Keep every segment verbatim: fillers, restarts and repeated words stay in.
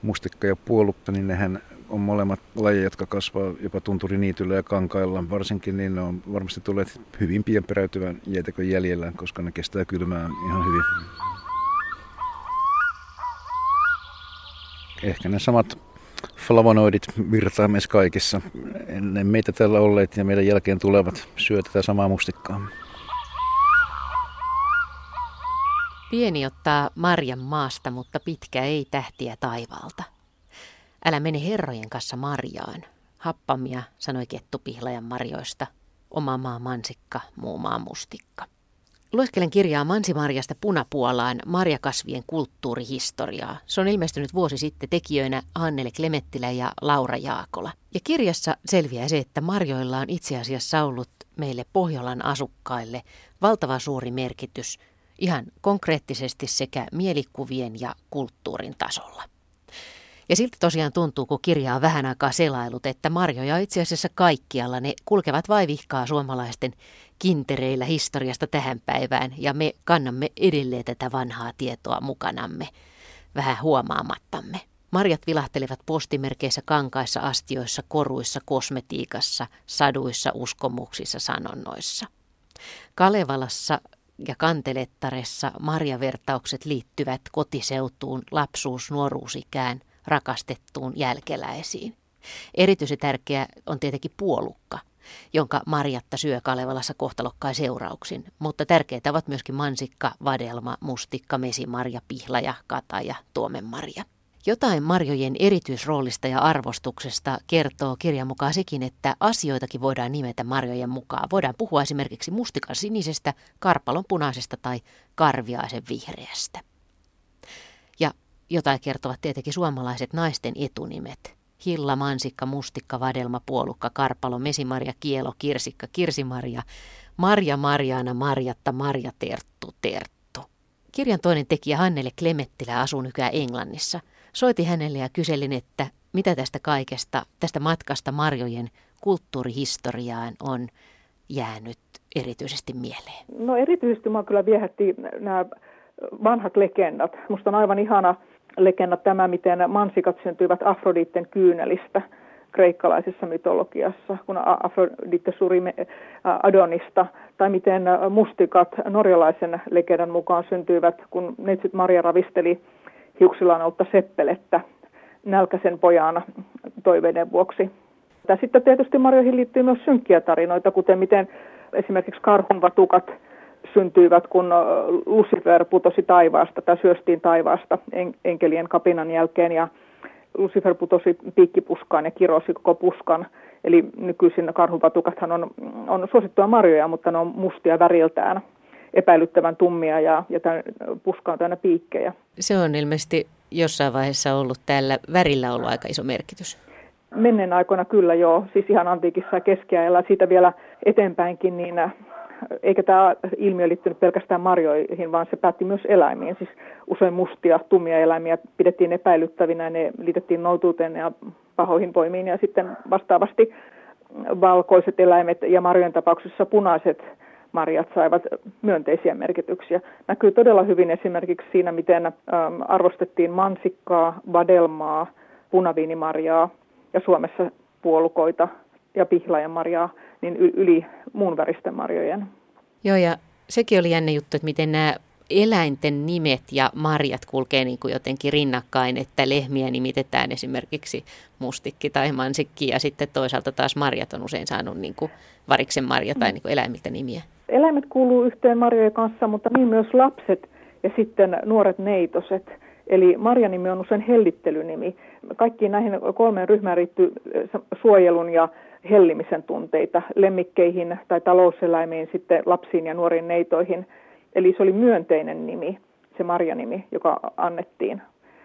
mustikka ja puolukka, niin nehän on molemmat lajeja, jotka kasvaa jopa tunturiniityllä ja kankailla. Varsinkin niin ne on varmasti tulleet hyvin pienperäytyvän jäätäkön jäljellä, koska ne kestää kylmää ihan hyvin. Ehkä ne samat flavonoidit virtaa meissä kaikissa. Ennen meitä täällä olleet ja meidän jälkeen tulevat syö tätä samaa mustikkaa. Pieni ottaa marjan maasta, mutta pitkä ei tähtiä taivaalta. Älä mene herrojen kanssa marjaan. Happamia, sanoi kettupihlajan marjoista. Oma maa mansikka, muu maa mustikka. Lueskelen kirjaa Mansimarjasta Punapuolaan marjakasvien kulttuurihistoriaa. Se on ilmestynyt vuosi sitten tekijöinä Hannele Klemettilä ja Laura Jaakola. Ja kirjassa selviää se, että marjoilla on itse asiassa ollut meille Pohjolan asukkaille valtava suuri merkitys ihan konkreettisesti sekä mielikuvien ja kulttuurin tasolla. Ja siltä tosiaan tuntuu, kun kirja on vähän aikaa selailut, että marjoja itse asiassa kaikkialla. Ne kulkevat vaivihkaa suomalaisten kintereillä historiasta tähän päivään ja me kannamme edelleen tätä vanhaa tietoa mukanamme, vähän huomaamattamme. Marjat vilahtelevat postimerkeissä, kankaissa, astioissa, koruissa, kosmetiikassa, saduissa, uskomuksissa, sanonnoissa. Kalevalassa ja Kantelettaressa marjavertaukset liittyvät kotiseutuun, lapsuus, nuoruusikään, rakastettuun jälkeläisiin. Erityisen tärkeä on tietenkin puolukka, jonka Marjatta syö Kalevalassa kohtalokkain seurauksin, mutta tärkeitä ovat myöskin mansikka, vadelma, mustikka, mesimarja, pihlaja, kataja, tuomenmarja. Jotain marjojen erityisroolista ja arvostuksesta kertoo kirjan mukaan sekin, että asioitakin voidaan nimetä marjojen mukaan. Voidaan puhua esimerkiksi mustikan sinisestä, karpalon punaisesta tai karviaisen vihreästä. Ja jotain kertovat tietenkin suomalaiset naisten etunimet. Hilla, mansikka, mustikka, vadelma, puolukka, karpalo, mesimarja, kielo, kirsikka, kirsimarja, Marja, Marjaana, Marjatta, Marja, Terttu, Terttu. Kirjan toinen tekijä Hannele Klemettilä asuu nykyään Englannissa. Soitin hänelle ja kyselin, että mitä tästä kaikesta, tästä matkasta marjojen kulttuurihistoriaan on jäänyt erityisesti mieleen. No erityisesti minua kyllä viehätti nämä vanhat legendat. Musta on aivan ihana legenda tämä, miten mansikat syntyivät Afroditten kyynelistä kreikkalaisessa mytologiassa, kun Afrodite suri Adonista, tai miten mustikat norjalaisen legendan mukaan syntyivät, kun neitsyt Marja ravisteli hiuksillaan ollutta seppelettä nälkäisen pojan toiveiden vuoksi. Ja sitten tietysti marjoihin liittyy myös synkkiä tarinoita, kuten miten esimerkiksi karhunvatukat syntyivät, kun Lucifer putosi taivaasta tai syöstiin taivaasta en- enkelien kapinan jälkeen, ja Lucifer putosi piikkipuskaan ja kirosi koko puskan. Eli nykyisin karhunvatukathan on, on suosittua marjoja, mutta ne on mustia väriltään, epäilyttävän tummia, ja, ja tämän puska on täynnä piikkejä. Se on ilmeisesti jossain vaiheessa ollut täällä värillä ollut aika iso merkitys. Menneen aikoina kyllä joo, siis ihan antiikissa ja keskiajalla, siitä vielä eteenpäinkin, niin eikä tämä ilmiö liittynyt pelkästään marjoihin, vaan se päätti myös eläimiin. Siis usein mustia, tummia eläimiä pidettiin epäilyttävinä, ne liitettiin noutuuteen ja pahoihin voimiin, ja sitten vastaavasti valkoiset eläimet ja marjojen tapauksessa punaiset marjat saivat myönteisiä merkityksiä. Näkyy todella hyvin esimerkiksi siinä, miten arvostettiin mansikkaa, vadelmaa, punaviinimarjaa ja Suomessa puolukoita ja pihlajanmarjaa niin yli muun väristen marjojen. Joo, ja sekin oli jännä juttu, että miten nämä eläinten nimet ja marjat kulkee niin kuin jotenkin rinnakkain, että lehmiä nimitetään esimerkiksi mustikki tai mansikki, ja sitten toisaalta taas marjat on usein saanut niin kuin variksen marja tai niin kuin eläimiltä nimiä. Eläimet kuuluu yhteen marjojen kanssa, mutta niin myös lapset ja sitten nuoret neitoset. Eli marjanimi on usein hellittelynimi. Kaikkiin näihin kolmeen ryhmään riittyy suojelun ja hellimisen tunteita lemmikkeihin tai talouseläimiin, sitten lapsiin ja nuoriin neitoihin. Eli se oli myönteinen nimi, se marjanimi, joka annettiin.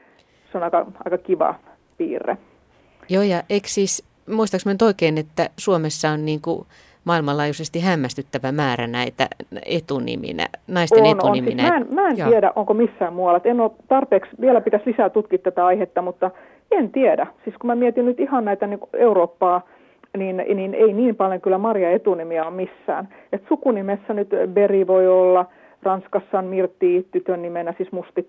Se on aika, aika kiva piirre. Joo, ja eikö siis, muistaaks mä nyt oikein, että Suomessa on niin kuin maailmanlaajuisesti hämmästyttävä määrä näitä etuniminä, naisten on, etuniminä? On. Siis mä en, mä en tiedä, onko missään muualla. En ole tarpeeksi, vielä pitäisi lisää tutkia tätä aihetta, mutta en tiedä. Siis kun mä mietin nyt ihan näitä niin Eurooppaa, niin, niin ei niin paljon kyllä Marja etunimiä ole missään. Et sukunimessä nyt Beri voi olla, Ranskassa on Mirti tytön nimenä, siis mustikka,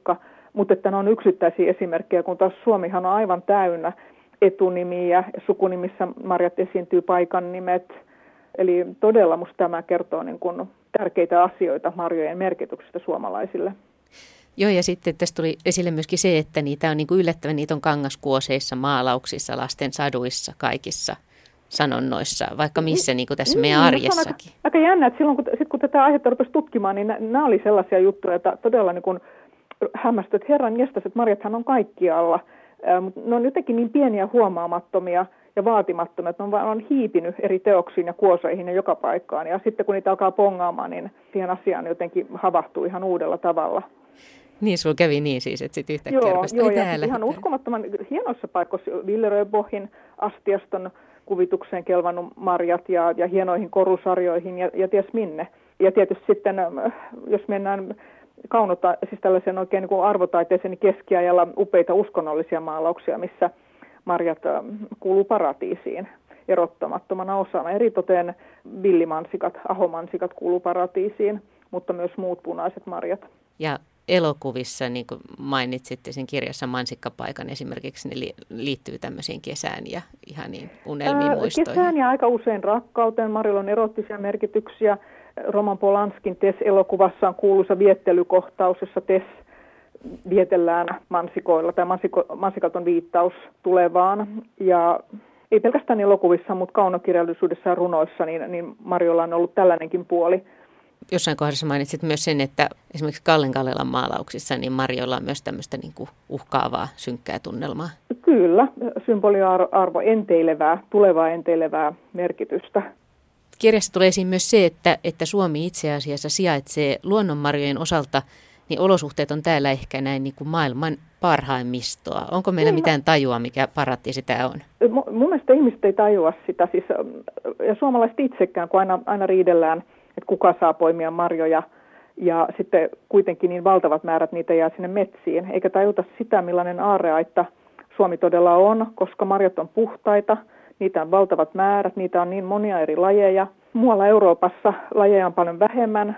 Mutta että ne on yksittäisiä esimerkkejä, kun taas Suomihan on aivan täynnä etunimiä, sukunimissä marjat esiintyy paikan nimet. Eli todella musta tämä kertoo niin kuin tärkeitä asioita marjojen merkityksestä suomalaisille. Joo, ja sitten tässä tuli esille myöskin se, että niitä on niin kuin yllättävän, niitä on kangaskuoseissa, maalauksissa, lasten saduissa, kaikissa sanonnoissa, vaikka missä niin kuin tässä meidän mm, arjessakin. Aika, aika jännä, että silloin kun, sit kun tätä aihetta rupesi tutkimaan, niin nämä oli sellaisia juttuja, että todella niin kuin hämmästyi, että herran jestas, että marjathan on kaikkialla, mutta ne on jotenkin niin pieniä huomaamattomia ja vaatimattomia, että ne on, on hiipinyt eri teoksiin ja kuoseihin ja joka paikkaan. Ja sitten kun niitä alkaa pongaamaan, niin siihen asiaan jotenkin havahtuu ihan uudella tavalla. Niin, sulla kävi niin siis, että sitten yhtäkkiä Joo, kerrasta, joo ja täällä. ihan uskomattoman hienoissa paikoissa Ville Röbohin astiaston kuvitukseen kelvannut marjat ja, ja hienoihin korusarjoihin ja, ja ties minne. Ja tietysti sitten, jos mennään kaunota, siis tällaisen oikein niin kuin arvotaiteeseen keskiajalla upeita uskonnollisia maalauksia, missä marjat kuuluu paratiisiin erottamattomana osana. Eritoten villimansikat, ahomansikat kuuluu paratiisiin, mutta myös muut punaiset marjat. Ja elokuvissa, niin kuin mainitsitte sen kirjassa Mansikkapaikan esimerkiksi, ne liittyy tämmöisiin kesään ja ihaniin unelmiin, muistoihin. Kesään ja aika usein rakkauteen. Marjolla on erottisia merkityksiä. Roman Polanskin Tess-elokuvassa on kuuluisa viettelykohtaus, jossa Tess vietellään mansikoilla. Tämä mansiko, mansikat on viittaus tulevaan. Ja ei pelkästään elokuvissa, mutta kaunokirjallisuudessa ja runoissa, niin, niin Marjolla on ollut tällainenkin puoli. Jossain kohdassa mainitsit myös sen, että esimerkiksi Kallen Kallelan maalauksissa niin Marjolla on myös tämmöistä niin kuin uhkaavaa, synkkää tunnelmaa. Kyllä, symboliarvo enteilevää, tulevaa enteilevää merkitystä. Kirjassa tulee esiin myös se, että, että Suomi itse asiassa sijaitsee luonnonmarjojen osalta, niin olosuhteet on täällä ehkä näin niin kuin maailman parhaimmistoa. Onko meillä mitään tajua, mikä paratiisi tämä on? M- mun mielestä ihmiset ei tajua sitä, siis, ja suomalaiset itsekään, kun aina, aina riidellään, että kuka saa poimia marjoja, ja sitten kuitenkin niin valtavat määrät niitä jää sinne metsiin, eikä tajuta sitä, millainen aarreaitta Suomi todella on, koska marjat on puhtaita, niitä on valtavat määrät, niitä on niin monia eri lajeja. Muualla Euroopassa lajeja on paljon vähemmän,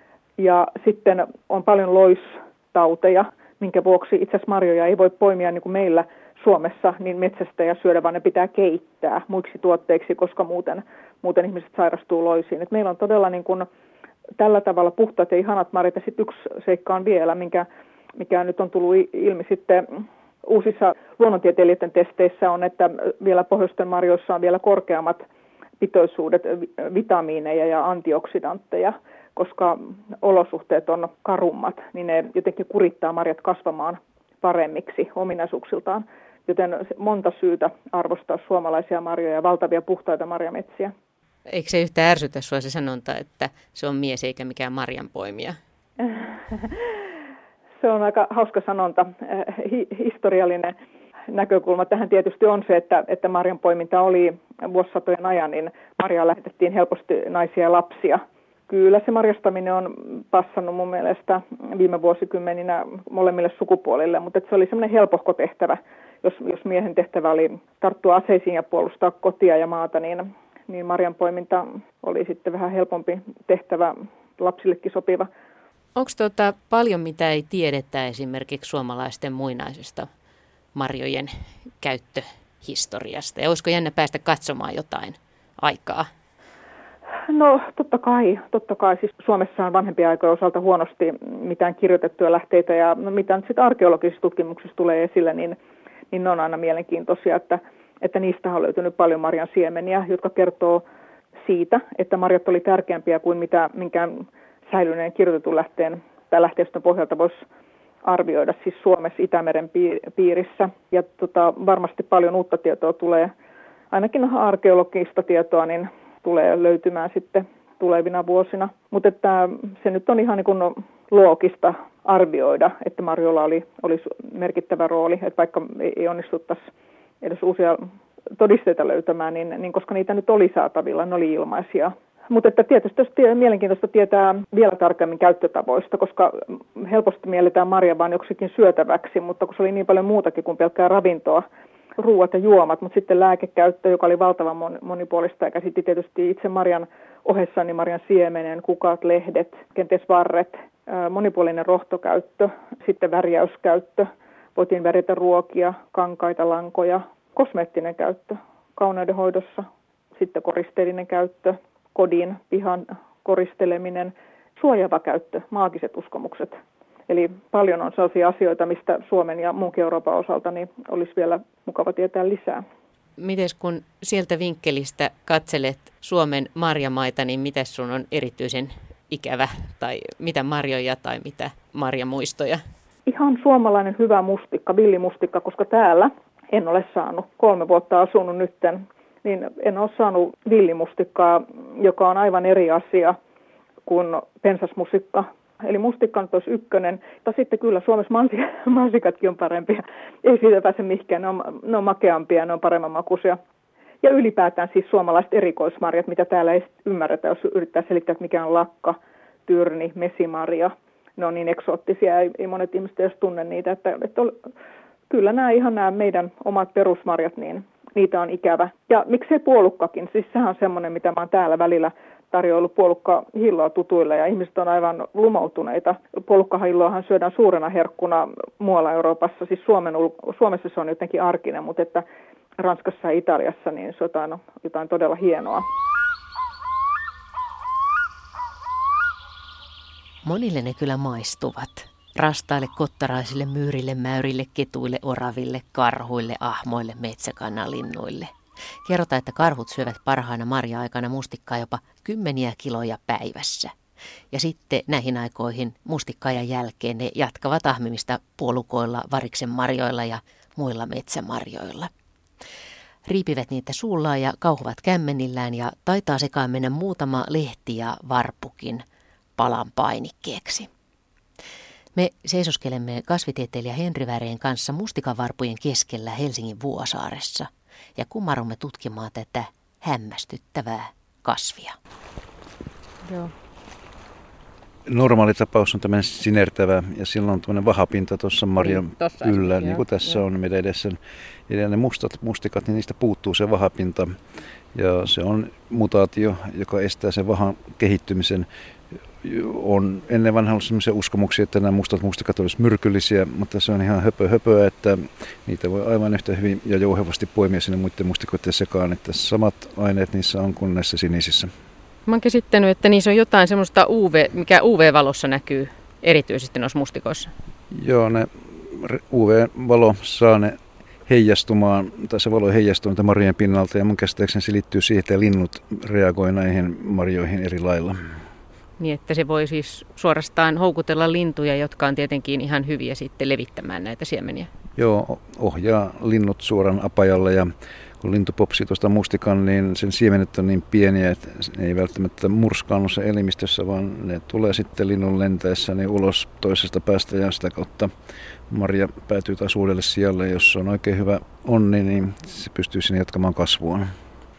ja sitten on paljon loistauteja, minkä vuoksi itse asiassa marjoja ei voi poimia niin kuin meillä Suomessa niin metsästä ja syödä, vaan ne pitää keittää muiksi tuotteiksi, koska muuten, muuten ihmiset sairastuu loisiin. Et meillä on todella niin kuin tällä tavalla puhtaat ja ihanat marjat. Ja sitten yksi seikka on vielä, minkä, mikä nyt on tullut ilmi sitten uusissa luonnontieteilijöiden testeissä on, että vielä pohjoisten marjoissa on vielä korkeammat pitoisuudet vitamiineja ja antioksidantteja, koska olosuhteet on karummat, niin ne jotenkin kurittaa marjat kasvamaan paremmiksi ominaisuuksiltaan. Joten monta syytä arvostaa suomalaisia marjoja ja valtavia puhtaita marjametsiä. Eikö se yhtään ärsytä sinua se sanonta, että se on mies eikä mikään marjanpoimija? Se on aika hauska sanonta. Hi- historiallinen näkökulma tähän tietysti on se, että, että marjanpoiminta oli vuosisatojen ajan, niin marjaa lähetettiin helposti naisia ja lapsia. Kyllä se marjastaminen on passannut mun mielestä viime vuosikymmeninä molemmille sukupuolille, mutta se oli semmoinen helpohko tehtävä. Jos, jos miehen tehtävä oli tarttua aseisiin ja puolustaa kotia ja maata, niin, niin marjanpoiminta oli sitten vähän helpompi tehtävä, lapsillekin sopiva. Onko tuota paljon, mitä ei tiedetä esimerkiksi suomalaisten muinaisesta marjojen käyttöhistoriasta? Ja olisiko jännä päästä katsomaan jotain aikaa? No totta kai, totta kai. Siis Suomessa on vanhempia aikoja osalta huonosti mitään kirjoitettuja lähteitä ja no, mitä nyt sitten arkeologisissa tutkimuksissa tulee esille, niin, niin ne on aina mielenkiintoisia, että, että niistä on löytynyt paljon marjan siemeniä, jotka kertoo siitä, että marjat oli tärkeämpiä kuin mitä minkään säilyneen kirjoitetun lähteen tai lähteistön pohjalta voisi arvioida siis Suomessa Itämeren piirissä. Ja tota, varmasti paljon uutta tietoa tulee, ainakin arkeologista tietoa, niin tulee löytymään sitten tulevina vuosina. Mutta että se nyt on ihan niin kuin loogista arvioida, että marjoilla oli, oli merkittävä rooli, että vaikka ei onnistuttaisi edes uusia todisteita löytämään, niin, niin koska niitä nyt oli saatavilla, ne oli ilmaisia. Mutta että tietysti on mielenkiintoista tietää vielä tarkemmin käyttötavoista, koska helposti mielletään marja vain joksikin syötäväksi, mutta kun se oli niin paljon muutakin kuin pelkkää ravintoa, ruuat ja juomat, mutta sitten lääkekäyttö, joka oli valtavan monipuolista ja käsitti tietysti itse marjan ohessa, niin marjan siemenen, kukat, lehdet, kenties varret monipuolinen rohtokäyttö, sitten värjäyskäyttö, voitiin värjätä ruokia, kankaita, lankoja, kosmeettinen käyttö kauneudenhoidossa, sitten koristeellinen käyttö, kodin, pihan koristeleminen, suojaava käyttö, maagiset uskomukset. Eli paljon on sellaisia asioita, mistä Suomen ja muunkin Euroopan osalta niin olisi vielä mukava tietää lisää. Mites kun sieltä vinkkelistä katselet Suomen marjamaita, niin mitä sun on erityisen ikävä tai mitä marjoja tai mitä marjamuistoja? Ihan suomalainen hyvä mustikka, villimustikka, koska täällä en ole saanut, kolme vuotta asunut nytten, niin en ole saanut villimustikkaa, joka on aivan eri asia kuin pensasmusikka. Eli mustikka nyt olisi ykkönen, tai sitten kyllä Suomessa mansikatkin on parempia. Ei siitä pääse mihinkään, ne on, ne on makeampia, ne on paremman makuisia. Ja ylipäätään siis suomalaiset erikoismarjat, mitä täällä ei ymmärretä, jos yrittää selittää, että mikä on lakka, tyrni, mesimarja. Ne on niin eksoottisia, ei, ei monet ihmiset edes tunne niitä. Että, että ol, kyllä nämä ihan nämä meidän omat perusmarjat, niin niitä on ikävä. Ja miksei puolukkakin, siis sehän on semmoinen, mitä mä oon täällä välillä tarjoillut puolukkahilloa tutuille ja ihmiset on aivan lumoutuneita. Puolukkahilloahan syödään suurena herkkuna muualla Euroopassa, siis Suomen, Suomessa se on jotenkin arkinen, mutta että Ranskassa ja Italiassa niin se on jotain, jotain todella hienoa. Monille ne kyllä maistuvat. Rastaille, kottaraisille, myyrille, mäyrille, ketuille, oraville, karhuille, ahmoille, metsäkanalinnuille. Kerrotaan, että karhut syövät parhaana marja-aikana mustikkaa jopa kymmeniä kiloja päivässä. Ja sitten näihin aikoihin mustikkaajan jälkeen ne jatkavat ahmimista puolukoilla, variksen marjoilla ja muilla metsämarjoilla. Riipivät niitä suullaan ja kauhuvat kämmenillään ja taitaa sekaan mennä muutama lehti ja varpukin palan painikkeeksi. Me seisoskelemme kasvitieteilijä Henri Väreen kanssa mustikavarpujen keskellä Helsingin Vuosaaressa ja kumarrumme tutkimaan tätä hämmästyttävää kasvia. Joo. Normaali tapaus on tämmöinen sinertävä ja silloin on tämmöinen vahapinta tuossa marjan niin, yllä, niin kuin tässä joo. on meidän edessä. Ja ne mustat mustikat, niin niistä puuttuu se vahapinta ja se on mutaatio, joka estää sen vahan kehittymisen. On ennen vanhaa ollut sellaisia uskomuksia, että nämä mustat mustikat olisivat myrkyllisiä, mutta se on ihan höpö höpöä, että niitä voi aivan yhtä hyvin ja jouhevasti poimia sinne muiden mustikoiden sekaan, että samat aineet niissä on kuin näissä sinisissä. Mä oon käsittänyt, että niissä on jotain semmoista U V, mikä U V-valossa näkyy erityisesti noissa mustikoissa. Joo, ne U V-valo saa ne heijastumaan, tai se valo heijastuu niitä marjojen pinnalta ja mun käsittääkseni se liittyy siihen, että linnut reagoi näihin marjoihin eri lailla. Niin, että se voi siis suorastaan houkutella lintuja, jotka on tietenkin ihan hyviä sitten levittämään näitä siemeniä. Joo, ohjaa linnut suoran apajalle ja kun lintu popsii tuosta mustikan, niin sen siemenet on niin pieniä, että ne ei välttämättä murskaannu se elimistössä, vaan ne tulee sitten linnun lentäessä niin ulos toisesta päästä ja sitä kautta marja päätyy taas uudelle sijalle. Jos on oikein hyvä onni, niin se pystyy sinne jatkamaan kasvuaan.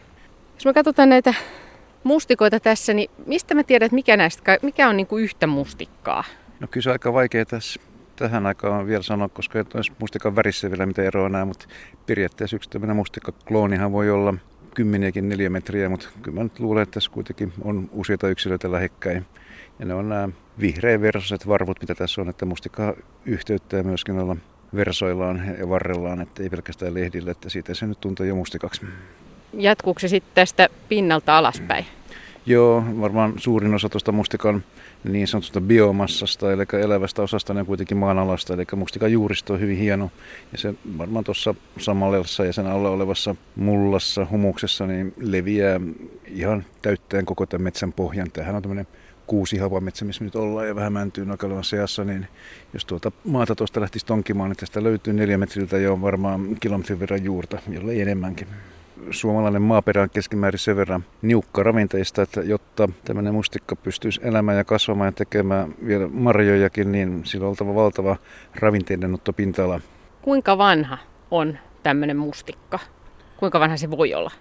Jos me katsotaan näitä mustikoita tässä, niin mistä mä tiedän, että mikä, näistä, mikä on niin kuin yhtä mustikkaa? No kyllä se on aika vaikea tässä tähän aikaan vielä sanoa, koska ei olisi mustikan värissä vielä mitä eroa näe, mutta periaatteessa yksi tämmöinen mustikkakloonihan voi olla kymmeniäkin neliömetriä, mutta kyllä mä nyt luulen, että tässä kuitenkin on useita yksilöitä lähekkäin. Ja ne on nämä vihreäversoiset varvut, mitä tässä on, että mustikka yhteyttää myöskin olla versoillaan ja varrellaan, että ei pelkästään lehdillä, että siitä se nyt tuntee jo mustikaksi. Jatkuuko se sitten tästä pinnalta alaspäin? Joo, varmaan suurin osa tuosta mustikan niin sanotusta biomassasta, eli elävästä osasta on kuitenkin maanalasta, eli mustikan juuristo on hyvin hieno. Ja se varmaan tuossa samalessa ja sen alla olevassa mullassa, humuksessa, niin leviää ihan täyttäen koko tämän metsän pohjan. Tämähän on tämmöinen kuusi havametsä, missä nyt ollaan ja vähän mäntyy Nokalan seassa, niin jos tuota maata tuosta lähtisi tonkimaan, niin tästä löytyy neljä metriltä jo varmaan kilometrin verran juurta, jollei enemmänkin. Suomalainen maaperä on keskimäärin sen verran niukka ravinteista, että jotta tämmöinen mustikka pystyisi elämään ja kasvamaan ja tekemään vielä marjojakin, niin sillä on oltava valtava ravinteidenotto pinta-ala. Kuinka vanha on tämmöinen mustikka? Kuinka vanha se voi olla?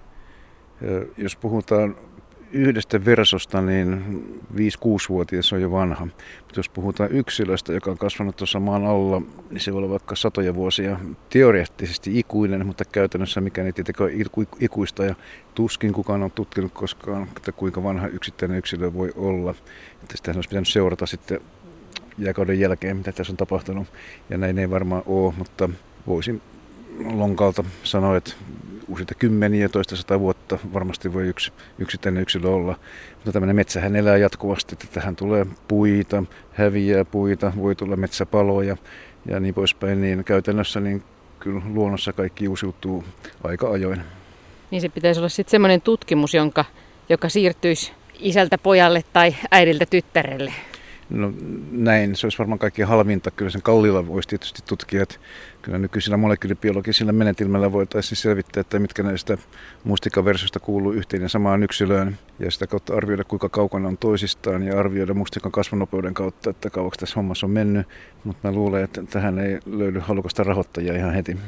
Jos puhutaan yhdestä versosta, niin viisi-kuusi-vuotias on jo vanha. Mutta jos puhutaan yksilöstä, joka on kasvanut tuossa maan alla, niin se voi olla vaikka satoja vuosia teoreettisesti ikuinen, mutta käytännössä mikään ei tietenkään ikuista. Ja tuskin kukaan on tutkinut koskaan, että kuinka vanha yksittäinen yksilö voi olla. Että sitähän olisi pitänyt seurata sitten jääkauden jälkeen, mitä tässä on tapahtunut. Ja näin ei varmaan ole, mutta voisin lonkalta sanoa, että useita kymmeniä, toista sata vuotta varmasti voi yksi yksittäinen yksilö olla. Mutta tämmöinen metsähän elää jatkuvasti, että tähän tulee puita, häviää puita, voi tulla metsäpaloja ja niin poispäin. Niin käytännössä niin kyllä luonnossa kaikki uusiutuu aika ajoin. Niin se pitäisi olla sitten semmoinen tutkimus, jonka, joka siirtyisi isältä pojalle tai äidiltä tyttärelle. No näin, se olisi varmaan kaikkein halvinta. Kyllä sen kalliilla voisi tietysti tutkia, että kyllä nykyisillä molekyylibiologisilla menetelmällä voitaisiin selvittää, että mitkä näistä mustikaversioista kuuluu yhteen ja samaan yksilöön. Ja sitä kautta arvioida, kuinka kaukana on toisistaan ja arvioida mustikan kasvunopeuden kautta, että kauaksi tässä hommassa on mennyt. Mutta mä luulen, että tähän ei löydy halukasta rahoittajia ihan heti.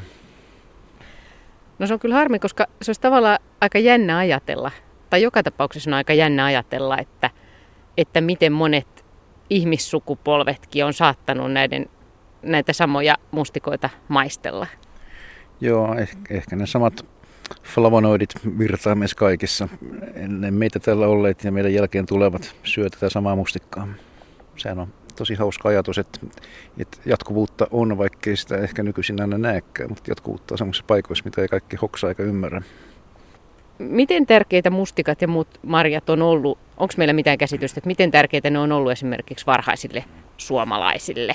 No se on kyllä harmi, koska se olisi tavallaan aika jännä ajatella, tai joka tapauksessa on aika jännä ajatella, että, että miten monet ihmissukupolvetkin on saattanut näiden, näitä samoja mustikoita maistella. Joo, ehkä, ehkä ne samat flavonoidit virtaa meissä kaikissa. Ennen meitä täällä olleet ja meidän jälkeen tulevat syö tätä samaa mustikkaa. Sehän on tosi hauska ajatus, että, että jatkuvuutta on, vaikkei sitä ehkä nykyisin aina näekään, mutta jatkuvuutta on sellaisissa paikoissa, mitä ei kaikki hoksaa eikä ymmärrä. Miten tärkeitä mustikat ja muut marjat on ollut? Onko meillä mitään käsitystä, että miten tärkeitä ne on ollut esimerkiksi varhaisille suomalaisille?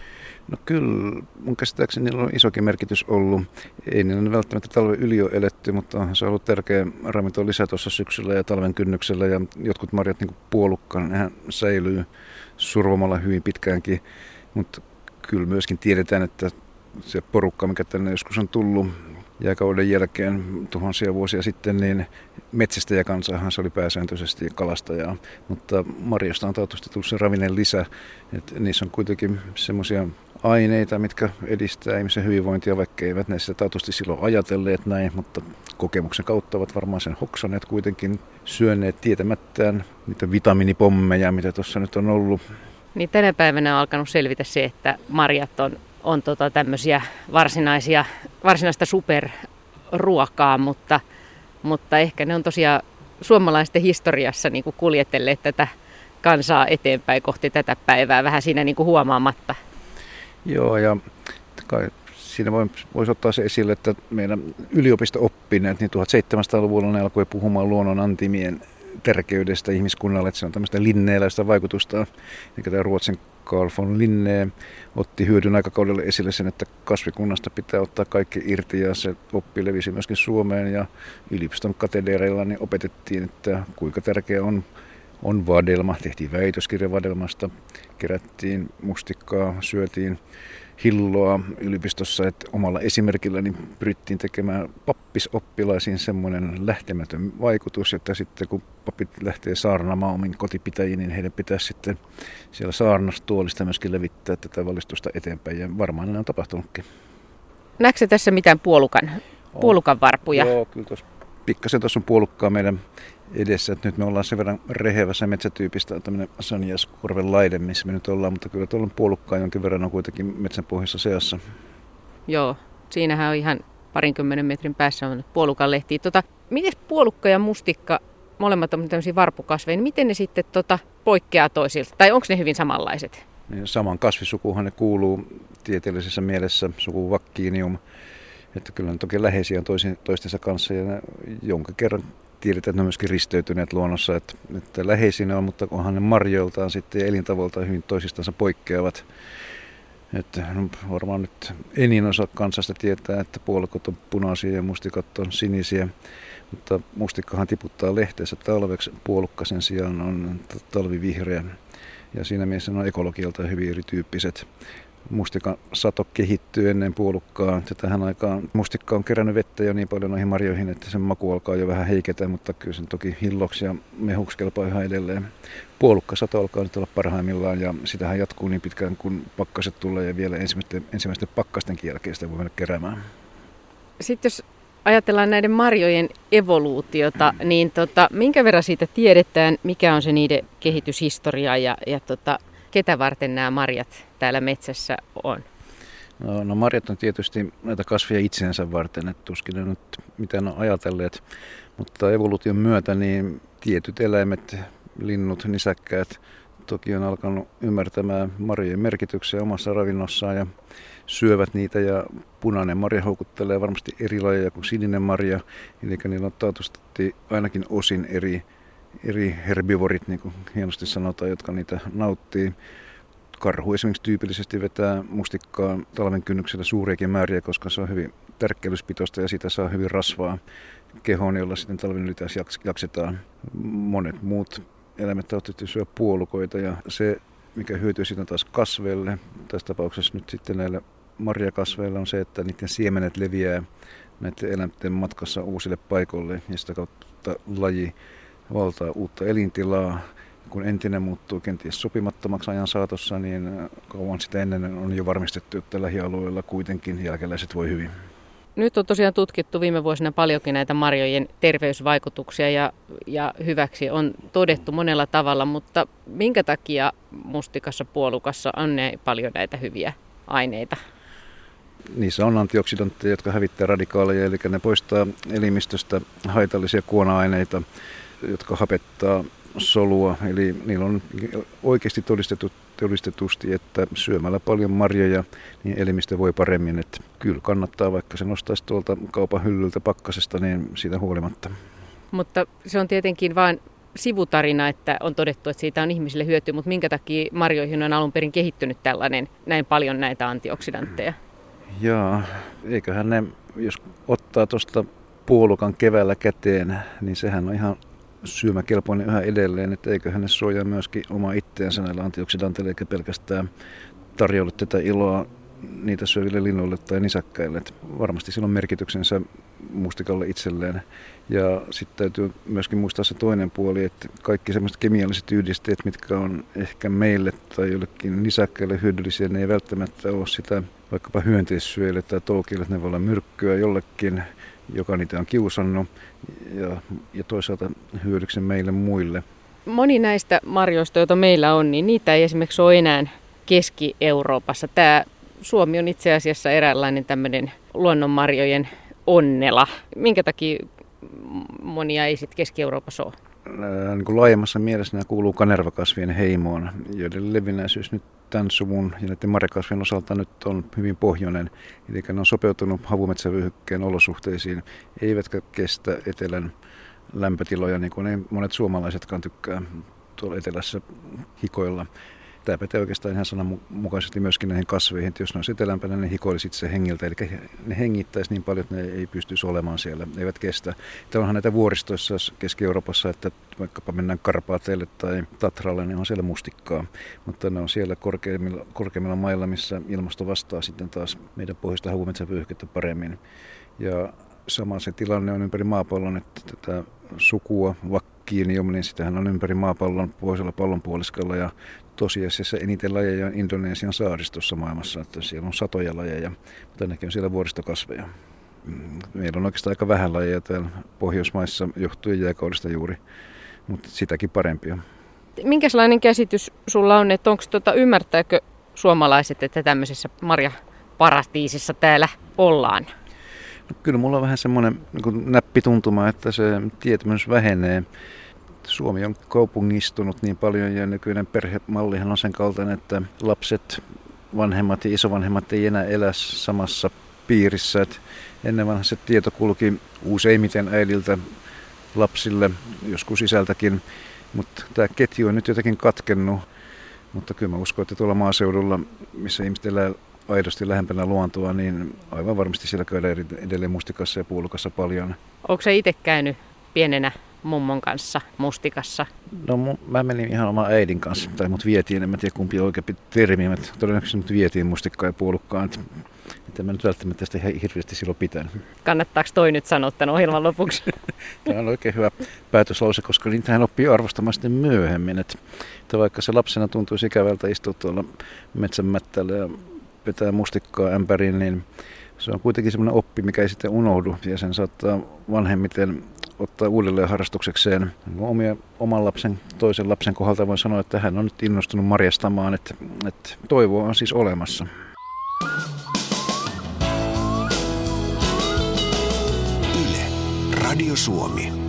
No kyllä, mun käsittääkseni niillä on isokin merkitys ollut. Ei niillä välttämättä talven yli ole eletty, mutta on se ollut tärkeä ravinto lisä tuossa syksyllä ja talven kynnyksellä. Ja jotkut marjat, niin kuin puolukka, nehän säilyy survomalla hyvin pitkäänkin. Mutta kyllä myöskin tiedetään, että se porukka, mikä tänne joskus on tullut jääkauden jälkeen tuhansia vuosia sitten, niin metsästäjäkansahan se oli pääsääntöisesti kalastajaa. Mutta marjasta on taatusti tullut se ravinne lisä, että niissä on kuitenkin semmoisia aineita, mitkä edistää ihmisen hyvinvointia, vaikka eivät ne sitä taatusti silloin ajatelleet näin, mutta kokemuksen kautta ovat varmaan sen hoksaneet kuitenkin syöneet tietämättään niitä vitamiinipommeja, mitä tuossa nyt on ollut. Niin tänä päivänä on alkanut selvitä se, että marjat on on tota tämmöisiä varsinaisia, varsinaista superruokaa, mutta, mutta ehkä ne on tosiaan suomalaisten historiassa niin kuin kuljetelleet tätä kansaa eteenpäin kohti tätä päivää vähän siinä niin kuin huomaamatta. Joo, ja kai siinä voisi ottaa se esille, että meidän yliopisto-oppineet niin tuhatseitsemänsataaluvulla ne alkoi puhumaan luonnon antimien tärkeydestä ihmiskunnalle, että se on tämmöistä linneeläistä vaikutusta. Eli tämä Ruotsin Carl von Linné otti hyödyn aikakaudelle esille sen, että kasvikunnasta pitää ottaa kaikki irti, ja se oppi levisi myöskin Suomeen, ja yliopiston katedereilla niin opetettiin, että kuinka tärkeä on, on vadelma. Tehtiin väitöskirja vadelmasta, kerättiin mustikkaa, syötiin hilloa yliopistossa, että omalla esimerkillä niin pyrittiin tekemään pappisoppilaisiin semmoinen lähtemätön vaikutus, että sitten kun papit lähtee saarnaamaan omin kotipitäjiin, niin heidän pitäisi sitten siellä saarnastuolista myöskin levittää tätä valistusta eteenpäin, ja varmaan ne on tapahtunutkin. Näetkö tässä mitään puolukan, puolukan varpuja? Joo, kyllä tuossa pikkasen tuossa on puolukkaa meidän edessä, että nyt me ollaan sen verran rehevässä metsätyypistä, tämmöinen Saniaskorven laide, missä me nyt ollaan, mutta kyllä tuolla puolukkaa jonkin verran on kuitenkin metsän pohjassa seassa. Joo, siinähän on ihan parinkymmenen metrin päässä on puolukan lehtiä. Tota, miten puolukka ja mustikka, molemmat on tämmöisiä varpukasveja, niin miten ne sitten tota, poikkeaa toisilta, tai onko ne hyvin samanlaiset? Niin, saman kasvisukuhan ne kuuluu tieteellisessä mielessä, suku Vaccinium, että kyllä ne toki läheisiä on toistensa kanssa, ja ne jonkin kerran tiedetään, että ne on myöskin risteytyneet luonnossa, että, että läheisinä on, mutta onhan ne marjoiltaan sitten ja elintavoiltaan hyvin toisistansa poikkeavat. Että no, varmaan nyt enin osa kansasta tietää, että puolukot on punaisia ja mustikat on sinisiä, mutta mustikkahan tiputtaa lehteensä talveksi, puolukka sen sijaan on talvivihreä, ja siinä mielessä ne on ekologialtaan hyvin erityyppiset. Mustikan sato kehittyy ennen puolukkaa. Tähän aikaan mustikka on kerännyt vettä jo niin paljon noihin marjoihin, että sen maku alkaa jo vähän heiketä, mutta kyllä sen toki hilloksi ja mehuksi kelpaa ihan edelleen. Puolukkasato alkaa nyt olla parhaimmillaan, ja sitähän jatkuu niin pitkään, kun pakkaset tulee, ja vielä ensimmäisten, ensimmäisten pakkastenkin jälkeen sitä voi mennä keräämään. Sitten jos ajatellaan näiden marjojen evoluutiota, mm. niin tota, minkä verran siitä tiedetään, mikä on se niiden kehityshistoria ja, ja tota, ketä varten nämä marjat täällä metsässä on? No, no marjat on tietysti näitä kasveja itsensä varten, että tuskin ne nyt mitään on ajatelleet, mutta evoluution myötä niin tietyt eläimet, linnut, nisäkkäät toki on alkanut ymmärtämään marjojen merkityksiä omassa ravinnossaan ja syövät niitä, ja punainen marja houkuttelee varmasti eri lajeja kuin sininen marja, eli niillä on taatusti ainakin osin eri, eri herbivorit, niin kuin hienosti sanotaan, jotka niitä nauttii. Karhu esimerkiksi tyypillisesti vetää mustikkaa talven kynnyksellä suuriakin määriä, koska se on hyvin tärkkelyspitoista ja siitä saa hyvin rasvaa kehoon, jolla sitten talven yli taas jaksetaan. Monet muut eläimet tautisesti syö puolukoita, ja se, mikä hyötyy siitä taas kasveille, tässä tapauksessa nyt sitten näillä marjakasveilla, on se, että niiden siemenet leviää näiden eläinten matkassa uusille paikoille, ja sitä kautta laji valtaa uutta elintilaa. Kun entinen muuttuu kenties sopimattomaksi ajan saatossa, niin kauan sitä ennen on jo varmistettu, että lähialueilla kuitenkin jälkeläiset voi hyvin. Nyt on tosiaan tutkittu viime vuosina paljonkin näitä marjojen terveysvaikutuksia ja, ja hyväksi on todettu monella tavalla, mutta minkä takia mustikassa, puolukassa on ne paljon näitä hyviä aineita? Niissä on antioksidantteja, jotka hävittää radikaaleja, eli ne poistaa elimistöstä haitallisia kuona-aineita, jotka hapettaa solua. Eli niillä on oikeasti todistettu, todistetusti, että syömällä paljon marjoja, niin elimistö voi paremmin. Että kyllä kannattaa, vaikka se nostaisi tuolta kaupan hyllyltä pakkasesta, niin siitä huolimatta. Mutta se on tietenkin vain sivutarina, että on todettu, että siitä on ihmisille hyötyä, mutta minkä takia marjoihin on alun perin kehittynyt tällainen, näin paljon näitä antioksidantteja? Jaa, eiköhän ne, jos ottaa tuosta puolukan keväällä käteen, niin sehän on ihan syömäkelpoinen yhä edelleen, että eiköhän ne suojaa myöskin omaa itteensä näillä antioksidanteilla, eikä pelkästään tarjolle tätä iloa niitä syöville linnuille tai nisäkkäille. Että varmasti sillä on merkityksensä mustikalle itselleen. Ja sitten täytyy myöskin muistaa se toinen puoli, että kaikki sellaiset kemialliset yhdisteet, mitkä on ehkä meille tai jollekin nisäkkäille hyödyllisiä, ne ei välttämättä ole sitä vaikkapa hyönteissyöjille tai toukille, että ne voi olla myrkkyä jollekin, joka niitä on kiusannut, ja, ja toisaalta hyödyksi meille muille. Moni näistä marjoista, joita meillä on, niin niitä ei esimerkiksi ole enää Keski-Euroopassa. Tämä Suomi on itse asiassa eräänlainen tämmöinen luonnonmarjojen onnela. Minkä takia monia ei sitten Keski-Euroopassa ole? Niin kuin laajemmassa mielessä nämä kuuluu kanervakasvien heimoon, joiden levinnäisyys nyt tämän suvun ja näiden marjakasvien osalta nyt on hyvin pohjoinen. Eli ne on sopeutunut havumetsävyöhykkeen olosuhteisiin, eivätkä kestä etelän lämpötiloja, niin kuin ne monet suomalaisetkaan tykkää tuolla etelässä hikoilla. Tämä pätee oikeastaan ihan sananmukaisesti myöskin näihin kasveihin, että jos ne on etelämpänä, ne hikoilisi itse hengiltä, eli ne hengittäisi niin paljon, että ne ei pystyisi olemaan siellä, eivät kestä. Tämä onhan näitä vuoristoissa Keski-Euroopassa, että vaikkapa mennään Karpaateille tai Tatralle, niin on siellä mustikkaa, mutta ne on siellä korkeimmilla, korkeimmilla mailla, missä ilmasto vastaa sitten taas meidän pohjoista havumetsävyöhykettä paremmin. Ja sama se tilanne on ympäri maapallon, että tätä sukua, vakkiinium, niin sitähän on ympäri maapallon pohjoisella pallonpuoliskolla, ja tosiasiassa eniten lajeja on Indonesian saaristossa maailmassa, että siellä on satoja lajeja, mutta ainakin on siellä vuoristokasveja. Meillä on oikeastaan aika vähän lajeja täällä Pohjoismaissa johtuen jääkaudesta juuri, mutta sitäkin parempia. Minkälainen käsitys sulla on, että onko tuota, ymmärtääkö suomalaiset, että tämmöisessä marjaparatiisissa täällä ollaan? No, kyllä mulla on vähän semmoinen niin näppituntuma, että se tietämys vähenee. Suomi on kaupungistunut niin paljon ja nykyinen perhemallihan on sen kaltainen, että lapset, vanhemmat ja isovanhemmat ei enää elä samassa piirissä. Et ennen vanha se tieto kulki useimmiten äidiltä lapsille, joskus isältäkin, mutta tämä ketju on nyt jotenkin katkennut. Mutta kyllä mä uskon, että tuolla maaseudulla, missä ihmiset elää aidosti lähempänä luontoa, niin aivan varmasti siellä käydään edelleen mustikassa ja puolukassa paljon. Onko sä itse käynyt pienenä mummon kanssa mustikassa? No mä menin ihan oman äidin kanssa, tai mut vietiin, en mä tiedä kumpi oikein termi, mutta todennäköisesti mut vietiin mustikkaan ja puolukkaan, että en mä nyt välttämättä tästä hirveästi silloin pitänyt. Kannattaako toi nyt sanoa tämän ohjelman lopuksi? Tämä on oikein hyvä päätöslause, koska niitähän oppii arvostamaan sitten myöhemmin, että, että vaikka se lapsena tuntuisi ikävältä istua tuolla metsänmättällä ja vetää mustikkaa ämpäriin, niin se on kuitenkin semmoinen oppi, mikä ei sitten unohdu, ja sen saattaa vanhemmiten ottaa uudelleen harrastuksekseen. Omia, oman lapsen, toisen lapsen kohdalta voin sanoa, että hän on nyt innostunut marjastamaan, että, että toivoa on siis olemassa. Yle, Radio Suomi.